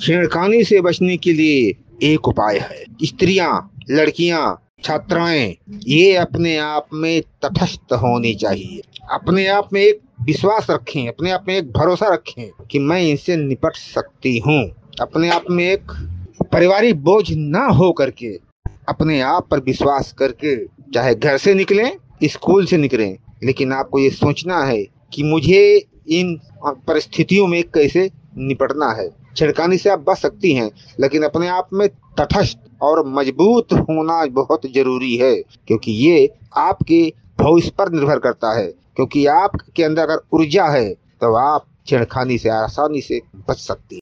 छेड़खानी से बचने के लिए एक उपाय है। स्त्रियां, लड़कियां, छात्राएं ये अपने आप में तटस्थ होनी चाहिए। अपने आप में एक विश्वास रखें, अपने आप में एक भरोसा रखें कि मैं इनसे निपट सकती हूँ। अपने आप में एक पारिवारिक बोझ ना हो करके अपने आप पर विश्वास करके चाहे घर से निकलें, स्कूल से निकलें, लेकिन आपको ये सोचना है कि मुझे इन परिस्थितियों में कैसे निपटना है। छिड़कानी से आप बच सकती हैं, लेकिन अपने आप में तटस्थ और मजबूत होना बहुत जरूरी है, क्योंकि ये आपके भविष्य पर निर्भर करता है। क्योंकि आपके अंदर अगर ऊर्जा है तो आप छेड़खानी से आसानी से बच सकती हैं।